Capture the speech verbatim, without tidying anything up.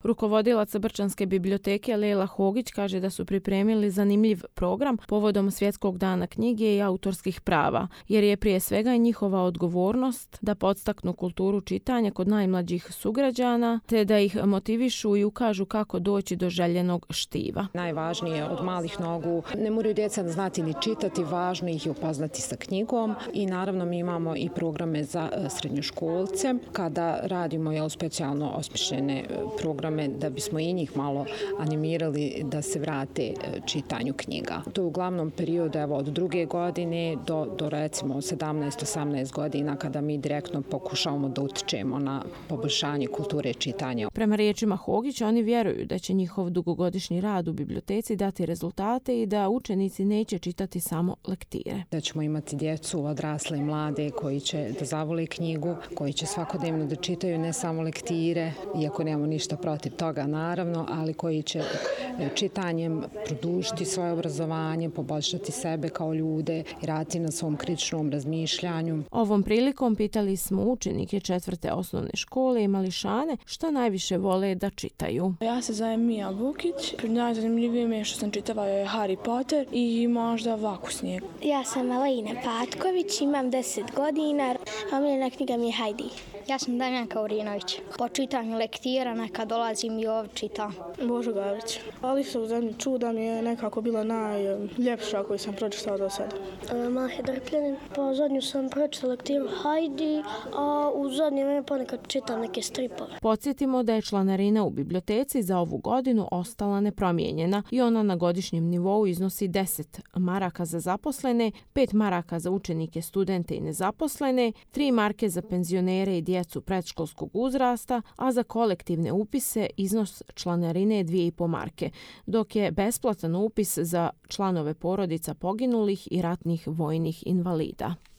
Rukovodilac Brčanske biblioteke Lela Hogić kaže da su pripremili zanimljiv program povodom Svjetskog dana knjige i autorskih prava, jer je prije svega i njihova odgovornost da podstaknu kulturu čitanja kod najmlađih sugrađana, te da ih motivišu i ukažu kako doći do željenog štiva. Najvažnije od malih nogu, ne moraju djeca znati ni čitati, važno ih je upoznati sa knjigom i naravno mi imamo i programe za srednjoškolce kada radimo jel, specijalno osmišljene programe da bismo i njih malo animirali da se vrate čitanju knjiga. To je uglavnom period evo, od druge godine do, do recimo sedamnaest osamnaest godina kada mi direktno pokušavamo da utičemo na poboljšanje kulture čitanja. Prema riječima Hogića, oni vjeruju da će njihov dugogodišnji rad u biblioteci dati rezultate i da učenici neće čitati samo lektire. Da ćemo imati djecu, odrasle i mlade koji će da zavole knjigu, koji će svakodnevno da čitaju ne samo lektire, iako nemamo ništa protiv toga naravno, ali koji će čitanjem produžiti svoje obrazovanje, poboljšati sebe kao ljude i raditi na svom kritičnom razmišljanju. Ovom prilikom pitali smo učenike četvrte osnovne škole i mališane što najviše vole da čitaju. Ja se zovem Mija Bukić. Najzanimljivije mi je što sam čitala je Harry Potter i možda Vaku snijeg. Ja sam Alina Patković, imam deset godina, a omiljena knjiga mi je Hajdi. Ja sam Damjanka Urinović. Po čitanju lektira neka dolazim i ovdje čitam. Božo Gavrić. Alisa u zemlji čuda mi je nekako bila najljepša koju sam pročitala do sada. Mahe Drpljanin. Po zadnju sam pročitala lektiru Hajdi, a u zadnje vreme ponekad čitam neke stripove. Podsjetimo da je članarina u biblioteci za ovu godinu ostala nepromijenjena i ona na godišnjem nivou iznosi deset maraka za zaposlene, pet maraka za učenike, studente i nezaposlene, tri marke za penzionere i djecu predškolskog uzrasta, a za kolektivne upise iznos članarine je dvije i po marke, dok je besplatan upis za članove porodica poginulih i ratnih vojnih invalida.